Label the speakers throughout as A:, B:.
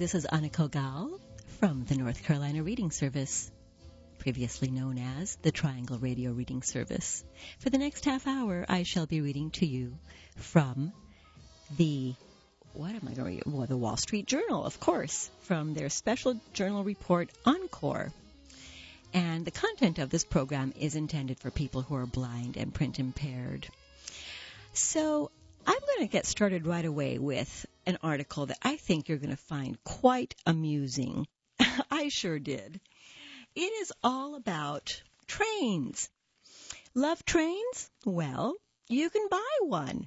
A: This is Anna Kogal from the North Carolina Reading Service, previously known as the Triangle Radio Reading Service. For the next half hour, I shall be reading to you from the Wall Street Journal, of course, from their special journal report, Encore. And the content of this program is intended for people who are blind and print impaired. So I'm going to get started right away with an article that I think you're going to find quite amusing. I sure did. It is all about trains. Love trains? Well, you can buy one.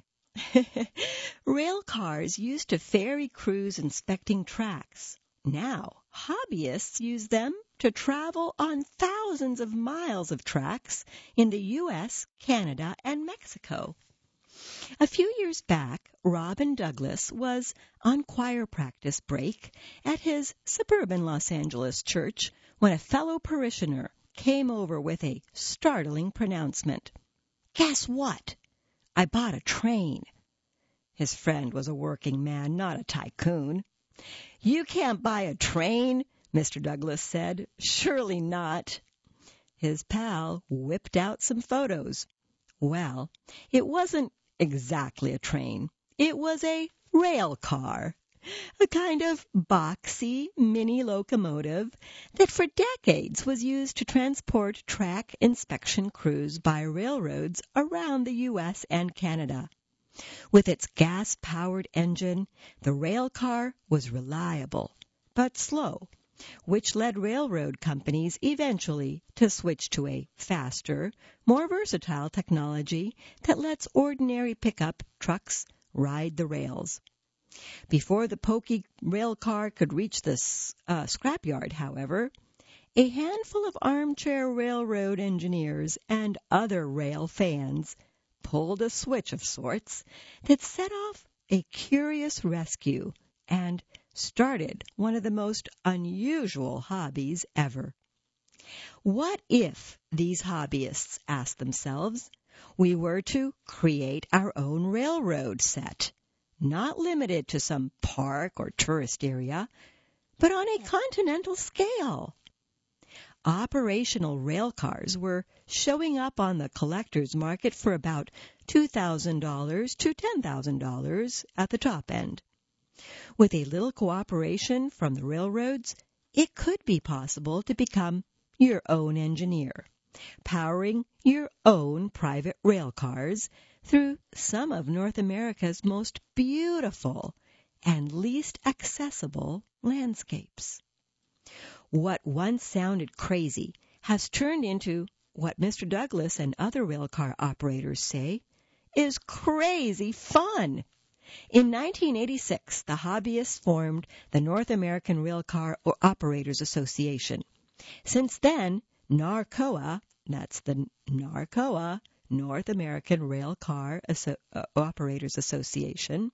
A: Rail cars used to ferry crews inspecting tracks. Now, hobbyists use them to travel on thousands of miles of tracks in the U.S., Canada, and Mexico. A few years back, Robin Douglas was on choir practice break at his suburban Los Angeles church when a fellow parishioner came over with a startling pronouncement. "Guess what? I bought a train." His friend was a working man, not a tycoon. "You can't buy a train," Mr. Douglas said. "Surely not." His pal whipped out some photos. Well, it wasn't exactly a train. It was a rail car, a kind of boxy mini locomotive that for decades was used to transport track inspection crews by railroads around the U.S. and Canada. With its gas-powered engine, the rail car was reliable, but slow, which led railroad companies eventually to switch to a faster, more versatile technology that lets ordinary pickup trucks ride the rails. Before the pokey rail car could reach the scrapyard, however, a handful of armchair railroad engineers and other rail fans pulled a switch of sorts that set off a curious rescue and started one of the most unusual hobbies ever. What if, these hobbyists asked themselves, we were to create our own railroad set, not limited to some park or tourist area, but on a continental scale? Operational rail cars were showing up on the collector's market for about $2,000 to $10,000 at the top end. With a little cooperation from the railroads, it could be possible to become your own engineer, powering your own private rail cars through some of North America's most beautiful and least accessible landscapes. What once sounded crazy has turned into what Mr. Douglas and other railcar operators say is crazy fun. In 1986, the hobbyists formed the North American Railcar Operators Association. Since then, NARCOA, that's the NARCOA, North American Railcar Operators Association,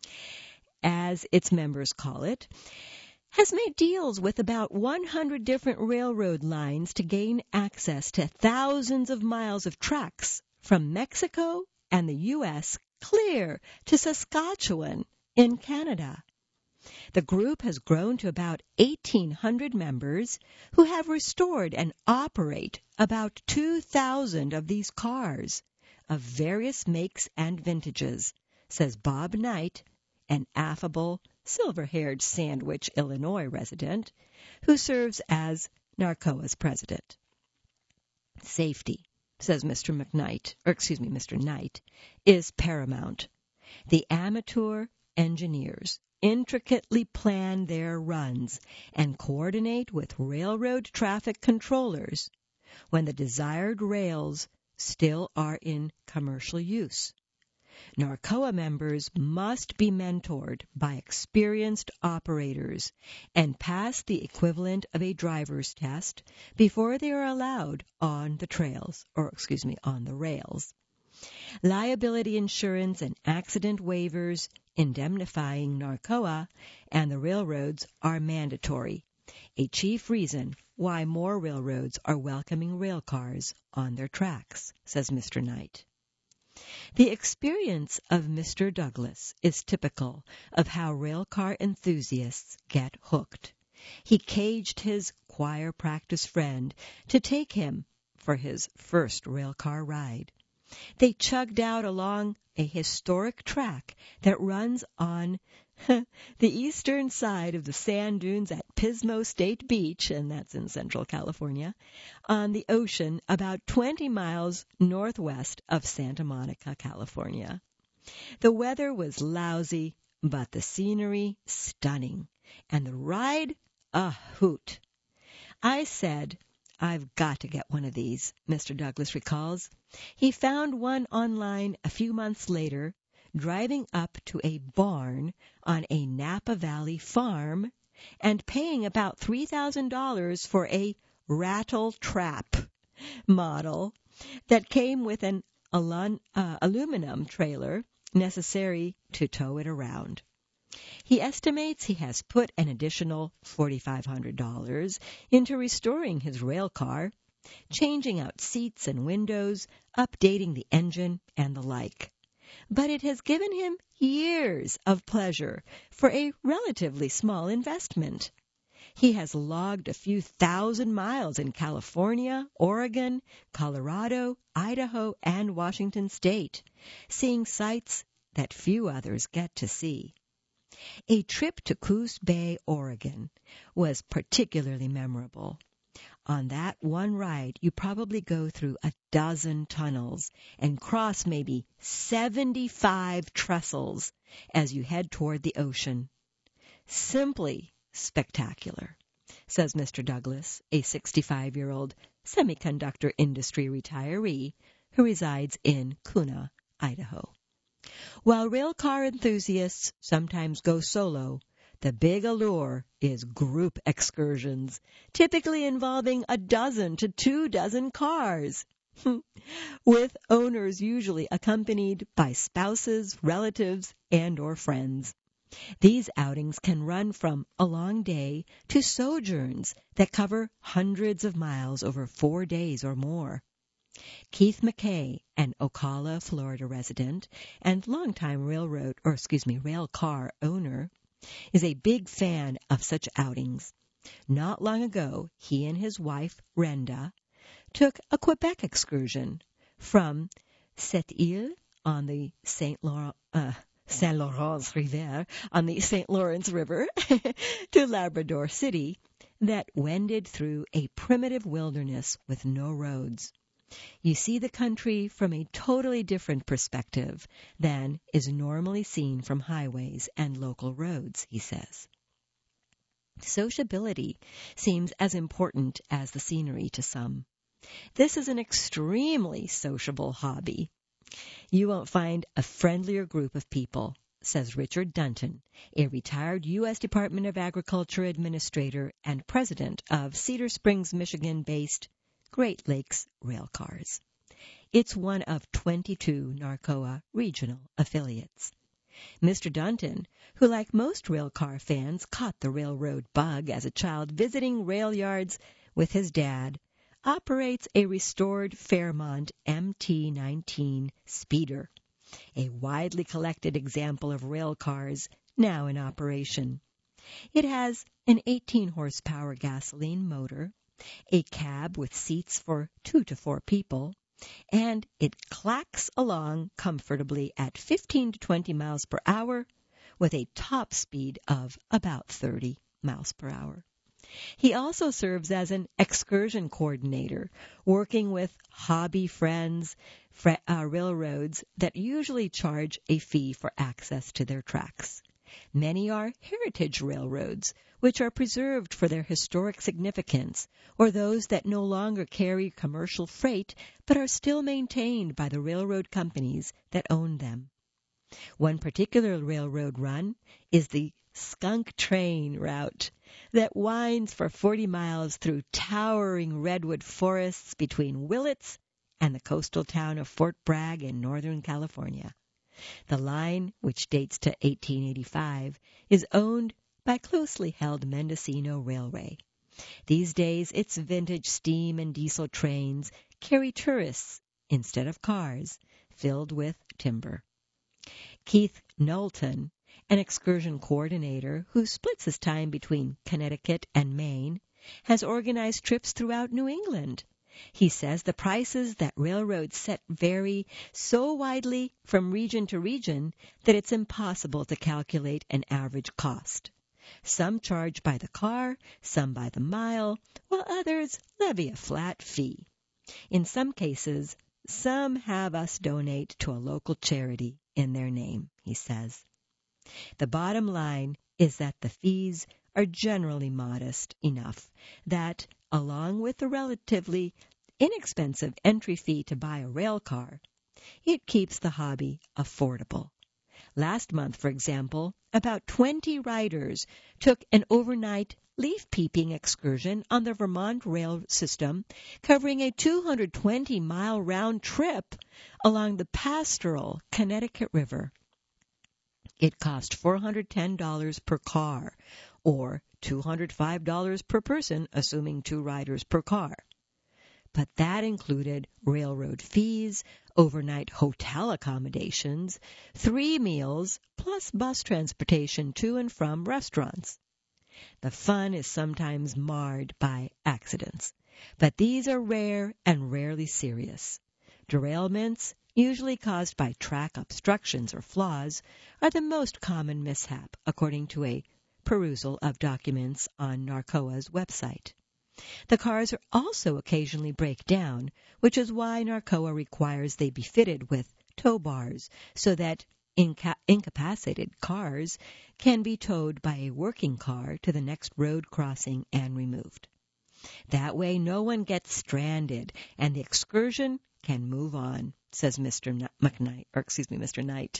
A: as its members call it, has made deals with about 100 different railroad lines to gain access to thousands of miles of tracks from Mexico and the U.S. clear to Saskatchewan in Canada. The group has grown to about 1,800 members who have restored and operate about 2,000 of these cars of various makes and vintages, says Bob Knight, an affable, silver-haired Sandwich, Illinois resident who serves as NARCOA's president. Safety, says Mr. Knight, is paramount. The amateur engineers intricately plan their runs and coordinate with railroad traffic controllers when the desired rails still are in commercial use. NARCOA members must be mentored by experienced operators and pass the equivalent of a driver's test before they are allowed on the rails. Liability insurance and accident waivers indemnifying NARCOA and the railroads are mandatory, a chief reason why more railroads are welcoming rail cars on their tracks, says Mr. Knight. The experience of Mr. Douglas is typical of how railcar enthusiasts get hooked. He caged his choir practice friend to take him for his first railcar ride. They chugged out along a historic track that runs on the eastern side of the sand dunes at Pismo State Beach, and that's in Central California, on the ocean about 20 miles northwest of Santa Monica, California. The weather was lousy, but the scenery stunning, and the ride a hoot. I said, "I've got to get one of these," Mr. Douglas recalls. He found one online a few months later, driving up to a barn on a Napa Valley farm and paying about $3,000 for a rattle trap model that came with an aluminum trailer necessary to tow it around. He estimates he has put an additional $4,500 into restoring his rail car, changing out seats and windows, updating the engine, and the like. But it has given him years of pleasure for a relatively small investment. He has logged a few thousand miles in California, Oregon, Colorado, Idaho, and Washington State, seeing sights that few others get to see. A trip to Coos Bay, Oregon, was particularly memorable. On that one ride, you probably go through a dozen tunnels and cross maybe 75 trestles as you head toward the ocean. Simply spectacular, says Mr. Douglas, a 65-year-old semiconductor industry retiree who resides in Kuna, Idaho. While railcar enthusiasts sometimes go solo, the big allure is group excursions, typically involving a dozen to 24 cars, with owners usually accompanied by spouses, relatives, and/or friends. These outings can run from a long day to sojourns that cover hundreds of miles over 4 days or more. Keith McKay, an Ocala, Florida resident and longtime rail car owner, is a big fan of such outings. Not long ago, he and his wife, Renda, took a Quebec excursion from Sept-Îles on the Saint Lawrence River on the St. Lawrence River to Labrador City that wended through a primitive wilderness with no roads. You see the country from a totally different perspective than is normally seen from highways and local roads, he says. Sociability seems as important as the scenery to some. This is an extremely sociable hobby. You won't find a friendlier group of people, says Richard Dunton, a retired U.S. Department of Agriculture administrator and president of Cedar Springs, Michigan-based Great Lakes Railcars. It's one of 22 NARCOA regional affiliates. Mr. Dunton, who like most railcar fans caught the railroad bug as a child visiting rail yards with his dad, operates a restored Fairmont MT-19 Speeder, a widely collected example of rail cars now in operation. It has an 18-horsepower gasoline motor, a cab with seats for 2 to 4 people, and it clacks along comfortably at 15 to 20 miles per hour with a top speed of about 30 miles per hour. He also serves as an excursion coordinator, working with hobby friends, railroads that usually charge a fee for access to their tracks. Many are heritage railroads, which are preserved for their historic significance, or those that no longer carry commercial freight but are still maintained by the railroad companies that own them. One particular railroad run is the Skunk Train route that winds for 40 miles through towering redwood forests between Willits and the coastal town of Fort Bragg in Northern California. The line, which dates to 1885, is owned by closely held Mendocino Railway. These days, its vintage steam and diesel trains carry tourists instead of cars, filled with timber. Keith Knowlton, an excursion coordinator who splits his time between Connecticut and Maine, has organized trips throughout New England. He says the prices that railroads set vary so widely from region to region that it's impossible to calculate an average cost. Some charge by the car, some by the mile, while others levy a flat fee. In some cases, some have us donate to a local charity in their name, he says. The bottom line is that the fees are generally modest enough that, along with the relatively inexpensive entry fee to buy a rail car, it keeps the hobby affordable. Last month, for example, about 20 riders took an overnight leaf-peeping excursion on the Vermont rail system, covering a 220-mile round trip along the pastoral Connecticut River. It cost $410 per car, or $205 per person, assuming 2 riders per car. But that included railroad fees, overnight hotel accommodations, 3 meals, plus bus transportation to and from restaurants. The fun is sometimes marred by accidents, but these are rare and rarely serious. Derailments, usually caused by track obstructions or flaws, are the most common mishap, according to a perusal of documents on NARCOA's website. The cars also occasionally break down, which is why NARCOA requires they be fitted with tow bars so that incapacitated cars can be towed by a working car to the next road crossing and removed. That way no one gets stranded and the excursion can move on, says Mr. Knight.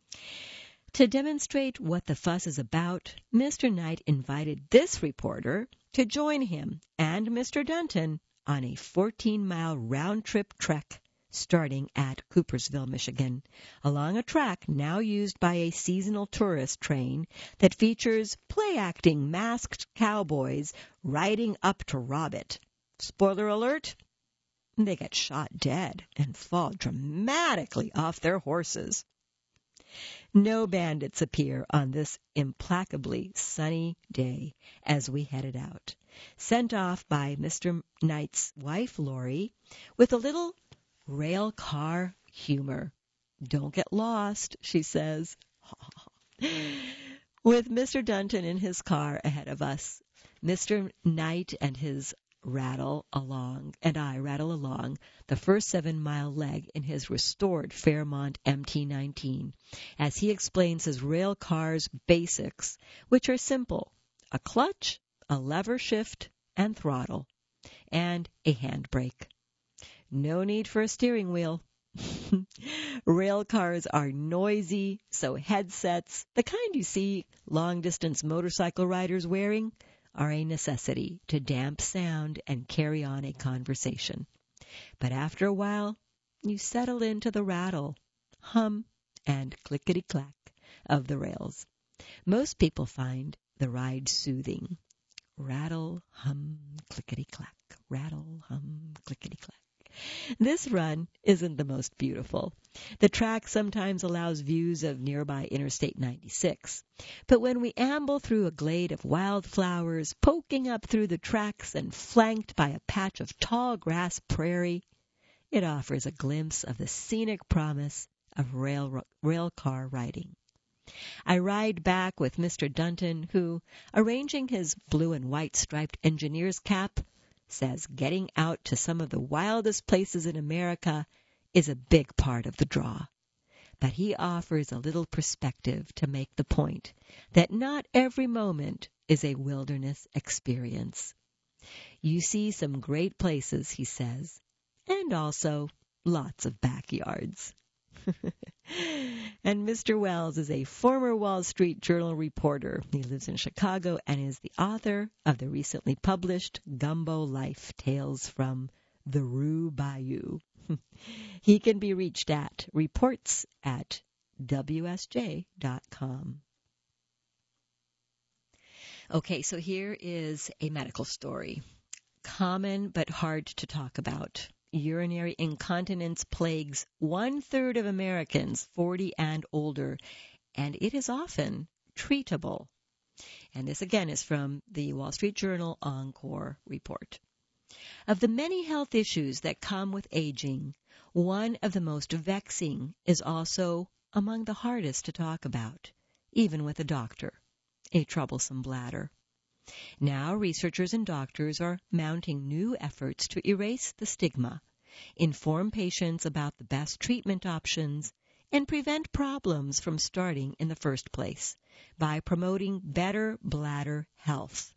A: To demonstrate what the fuss is about, Mr. Knight invited this reporter to join him and Mr. Dunton on a 14-mile round-trip trek starting at Coopersville, Michigan, along a track now used by a seasonal tourist train that features play-acting masked cowboys riding up to rob it. Spoiler alert, they get shot dead and fall dramatically off their horses. No bandits appear on this implacably sunny day as we headed out, sent off by Mr. Knight's wife, Lori, with a little rail car humor. Don't get lost, she says. With Mr. Dunton in his car ahead of us, Mr. Knight and I rattle along the first 7-mile leg in his restored Fairmont MT-19 as he explains his rail car's basics, which are simple: a clutch, a lever shift and throttle, and a handbrake. No need for a steering wheel. Rail cars are noisy, so headsets, the kind you see long-distance motorcycle riders wearing, are a necessity to damp sound and carry on a conversation. But after a while, you settle into the rattle, hum, and clickety-clack of the rails. Most people find the ride soothing. Rattle, hum, clickety-clack. Rattle, hum, clickety-clack. This run isn't the most beautiful. The track sometimes allows views of nearby Interstate 96. But when we amble through a glade of wildflowers, poking up through the tracks and flanked by a patch of tall grass prairie, it offers a glimpse of the scenic promise of rail car riding. I ride back with Mr. Dunton, who, arranging his blue and white striped engineer's cap, says getting out to some of the wildest places in America is a big part of the draw. But he offers a little perspective to make the point that not every moment is a wilderness experience. You see some great places, he says, and also lots of backyards. And Mr. Wells is a former Wall Street Journal reporter. He lives in Chicago and is the author of the recently published Gumbo Life, Tales from the Rue Bayou. He can be reached at reports@wsj.com. Okay, so here is a medical story. Common but hard to talk about. urinary incontinence plagues 1/3 of Americans 40 and older, and it is often treatable. And this again is from the Wall Street Journal Encore report. Of the many health issues that come with aging, one of the most vexing is also among the hardest to talk about, even with a doctor: a troublesome bladder. Now researchers and doctors are mounting new efforts to erase the stigma, inform patients about the best treatment options, and prevent problems from starting in the first place by promoting better bladder health.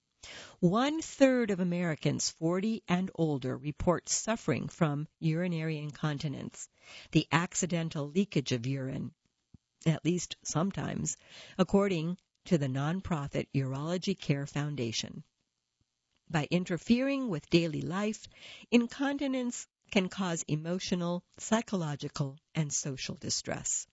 A: 1/3 of Americans 40 and older report suffering from urinary incontinence, the accidental leakage of urine, at least sometimes, according to the nonprofit Urology Care Foundation. By interfering with daily life, incontinence can cause emotional, psychological, and social distress.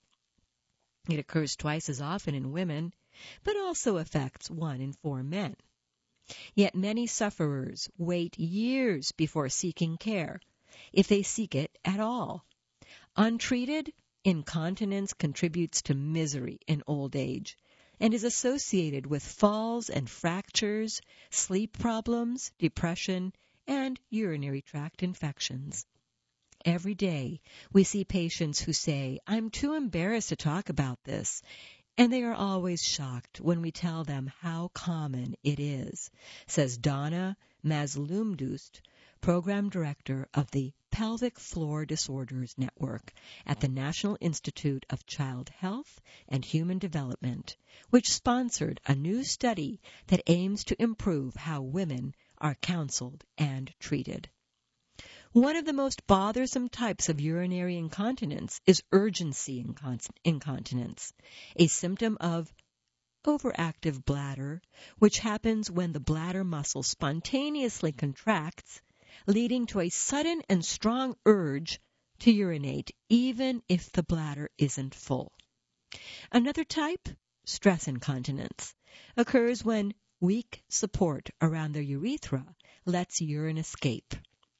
A: It occurs twice as often in women, but also affects 1 in 4 men. Yet many sufferers wait years before seeking care, if they seek it at all. Untreated, incontinence contributes to misery in old age and is associated with falls and fractures, sleep problems, depression, and urinary tract infections. Every day, we see patients who say, "I'm too embarrassed to talk about this," and they are always shocked when we tell them how common it is, says Donna Mazlumdust, Program Director of the Pelvic Floor Disorders Network at the National Institute of Child Health and Human Development, which sponsored a new study that aims to improve how women are counseled and treated. One of the most bothersome types of urinary incontinence is urgency incontinence, a symptom of overactive bladder, which happens when the bladder muscle spontaneously contracts, leading to a sudden and strong urge to urinate, even if the bladder isn't full. Another type, stress incontinence, occurs when weak support around the urethra lets urine escape.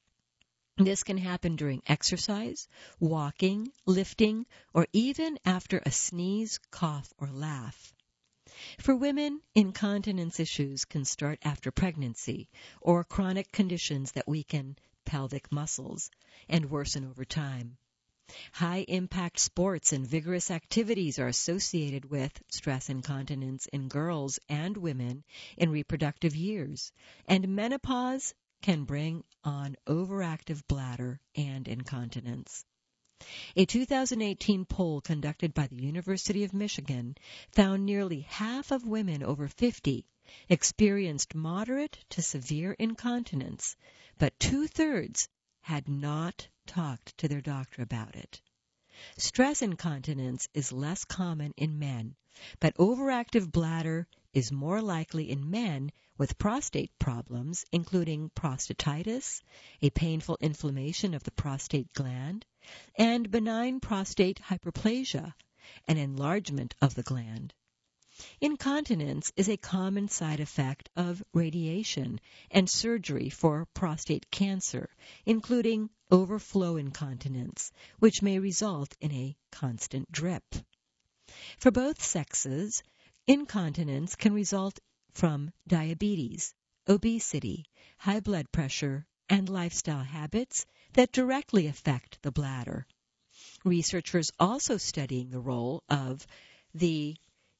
A: This can happen during exercise, walking, lifting, or even after a sneeze, cough, or laugh. For women, incontinence issues can start after pregnancy or chronic conditions that weaken pelvic muscles and worsen over time. High-impact sports and vigorous activities are associated with stress incontinence in girls and women in reproductive years, and menopause can bring on overactive bladder and incontinence. A 2018 poll conducted by the University of Michigan found nearly half of women over 50 experienced moderate to severe incontinence, but 2/3 had not talked to their doctor about it. Stress incontinence is less common in men, but overactive bladder is more likely in men with prostate problems, including prostatitis, a painful inflammation of the prostate gland, and benign prostate hyperplasia, an enlargement of the gland. Incontinence is a common side effect of radiation and surgery for prostate cancer, including overflow incontinence, which may result in a constant drip. For both sexes, incontinence can result from diabetes, obesity, high blood pressure, and lifestyle habits that directly affect the bladder. Researchers also studying the role of the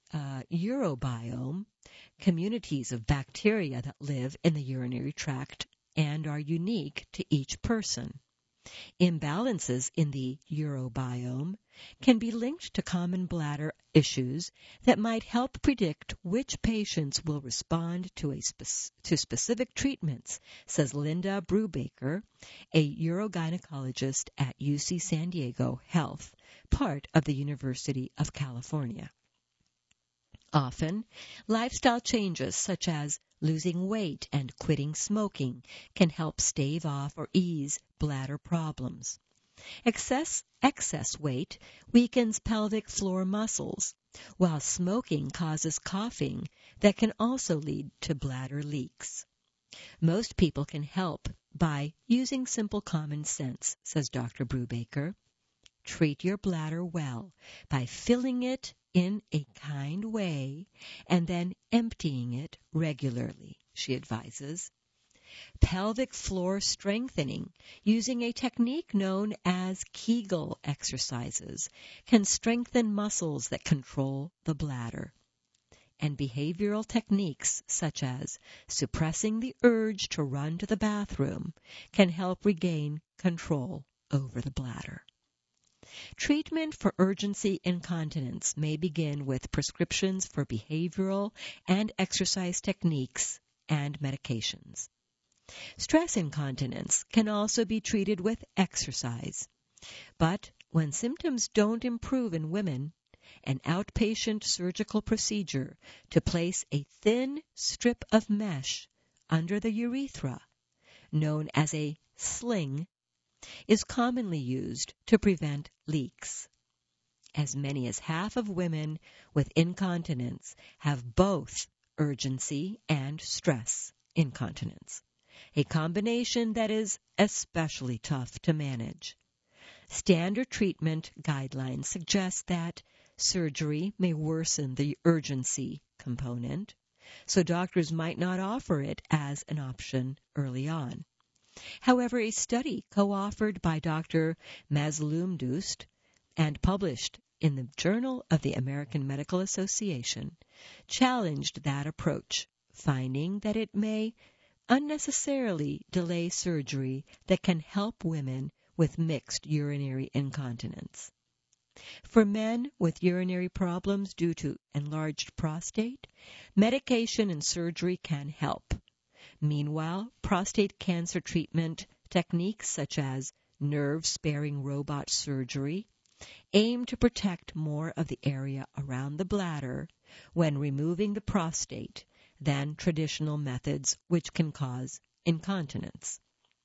A: urobiome, communities of bacteria that live in the urinary tract and are unique to each person. Imbalances in the urobiome can be linked to common bladder issues that might help predict which patients will respond to specific treatments, says Linda Brubaker, a urogynecologist at UC San Diego Health, part of the University of California. Often, lifestyle changes such as losing weight and quitting smoking can help stave off or ease bladder problems. Excess weight weakens pelvic floor muscles, while smoking causes coughing that can also lead to bladder leaks. Most people can help by using simple common sense, says Dr. Brubaker. Treat your bladder well by filling it in a kind way and then emptying it regularly, she advises. Pelvic floor strengthening using a technique known as Kegel exercises can strengthen muscles that control the bladder. And behavioral techniques such as suppressing the urge to run to the bathroom can help regain control over the bladder. Treatment for urgency incontinence may begin with prescriptions for behavioral and exercise techniques and medications. Stress incontinence can also be treated with exercise. But when symptoms don't improve in women, an outpatient surgical procedure to place a thin strip of mesh under the urethra, known as a sling, is commonly used to prevent leaks. As many as half of women with incontinence have both urgency and stress incontinence, a combination that is especially tough to manage. Standard treatment guidelines suggest that surgery may worsen the urgency component, so doctors might not offer it as an option early on. However, a study co-authored by Dr. Mazloum-Doust and published in the Journal of the American Medical Association challenged that approach, finding that it may unnecessarily delay surgery that can help women with mixed urinary incontinence. For men with urinary problems due to enlarged prostate, medication and surgery can help. Meanwhile, prostate cancer treatment techniques such as nerve-sparing robot surgery aim to protect more of the area around the bladder when removing the prostate than traditional methods which can cause incontinence.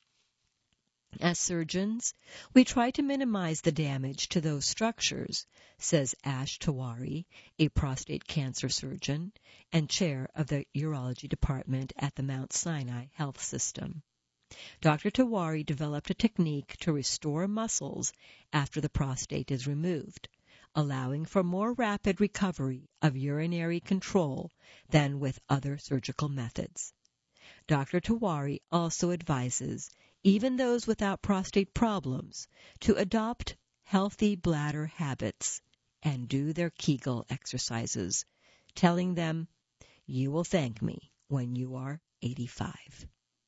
A: As surgeons, we try to minimize the damage to those structures, says Ash Tewari, a prostate cancer surgeon and chair of the urology department at the Mount Sinai Health System. Dr. Tewari developed a technique to restore muscles after the prostate is removed, allowing for more rapid recovery of urinary control than with other surgical methods. Dr. Tewari also advises even those without prostate problems to adopt healthy bladder habits and do their Kegel exercises, telling them, "You will thank me when you are 85."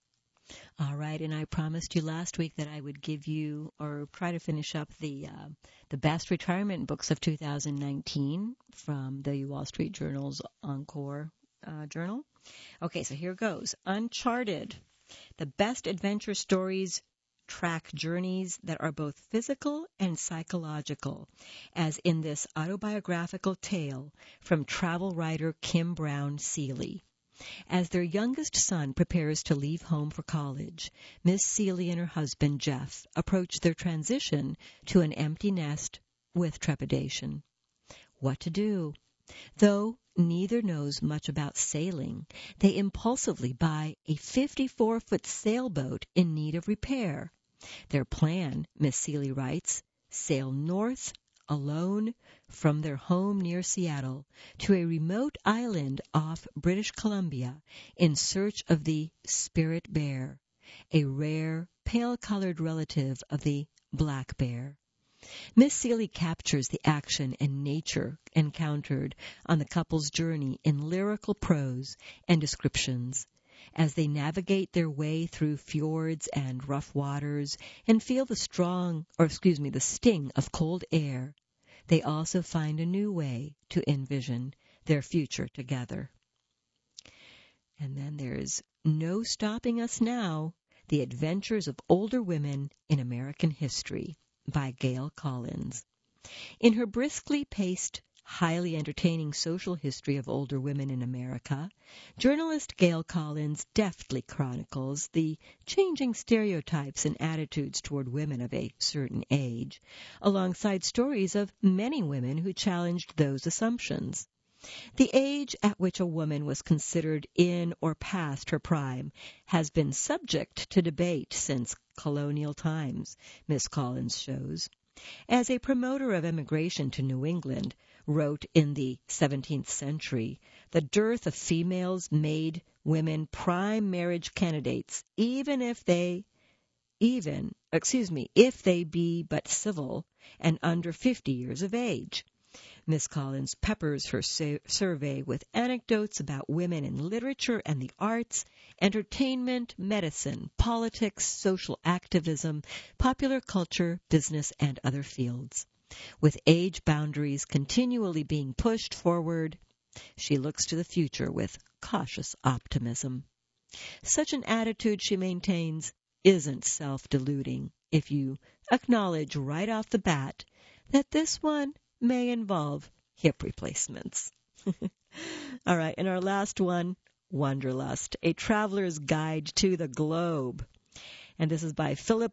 A: All right, and I promised you last week that I would give you or try to finish up the best retirement books of 2019 from the Wall Street Journal's Encore journal. Okay, so here goes. Uncharted. The best adventure stories track journeys that are both physical and psychological, as in this autobiographical tale from travel writer Kim Brown Seeley. As their youngest son prepares to leave home for college, Miss Seeley and her husband Jeff approach their transition to an empty nest with trepidation. What to do? Though neither knows much about sailing, they impulsively buy a 54-foot sailboat in need of repair. Their plan, Miss Seeley writes, sail north alone from their home near Seattle to a remote island off British Columbia in search of the spirit bear, a rare, pale-colored relative of the black bear. Miss Seeley captures the action and nature encountered on the couple's journey in lyrical prose and descriptions. As they navigate their way through fjords and rough waters and feel the sting of cold air, they also find a new way to envision their future together. And then there's No Stopping Us Now, The Adventures of Older Women in American History by Gail Collins. In her briskly paced, highly entertaining social history of older women in America, journalist Gail Collins deftly chronicles the changing stereotypes and attitudes toward women of a certain age, alongside stories of many women who challenged those assumptions. The age at which a woman was considered in or past her prime has been subject to debate since colonial times, Miss Collins shows. As a promoter of emigration to New England wrote in the 17th century, the dearth of females made women prime marriage candidates, if they be but civil and under 50 years of age. Miss Collins peppers her survey with anecdotes about women in literature and the arts, entertainment, medicine, politics, social activism, popular culture, business, and other fields. With age boundaries continually being pushed forward, she looks to the future with cautious optimism. Such an attitude, she maintains, isn't self-deluding if you acknowledge right off the bat that this one may involve hip replacements. All right, and our last one, Wanderlust, A Traveler's Guide to the Globe. And this is by Philip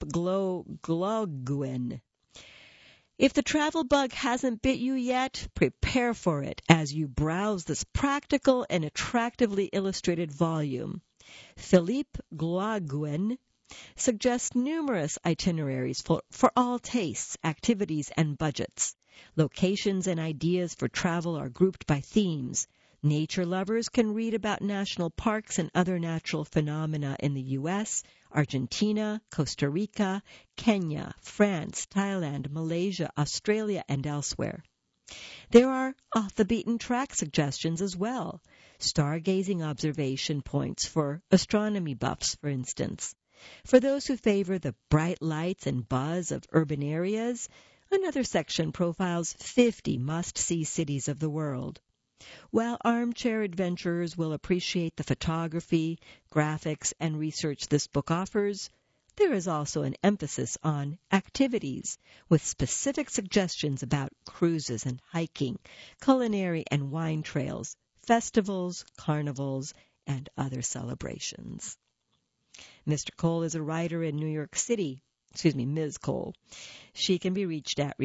A: Gloguen. If the travel bug hasn't bit you yet, prepare for it as you browse this practical and attractively illustrated volume. Philippe Gloguen suggests numerous itineraries for all tastes, activities, and budgets. Locations and ideas for travel are grouped by themes. Nature lovers can read about national parks and other natural phenomena in the U.S., Argentina, Costa Rica, Kenya, France, Thailand, Malaysia, Australia, and elsewhere. There are off-the-beaten-track suggestions as well. Stargazing observation points for astronomy buffs, for instance. For those who favor the bright lights and buzz of urban areas, another section profiles 50 must-see cities of the world. While armchair adventurers will appreciate the photography, graphics, and research this book offers, there is also an emphasis on activities, with specific suggestions about cruises and hiking, culinary and wine trails, festivals, carnivals, and other celebrations. Mr. Cole is a writer in New York City. Ms. Cole. She can be reached at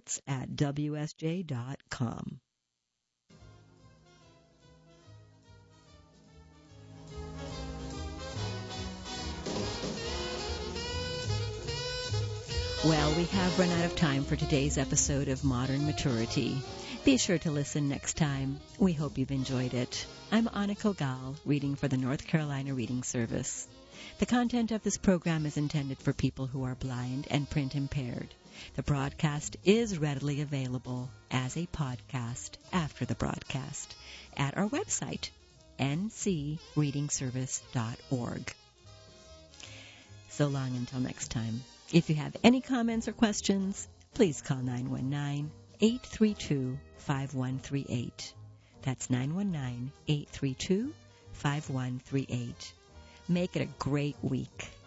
A: reports@wsj.com. Well, we have run out of time for today's episode of Modern Maturity. Be sure to listen next time. We hope you've enjoyed it. I'm Anna Kogal, reading for the North Carolina Reading Service. The content of this program is intended for people who are blind and print impaired. The broadcast is readily available as a podcast after the broadcast at our website, ncreadingservice.org. So long until next time. If you have any comments or questions, please call 919-832-5138. That's 919-832-5138. Make it a great week.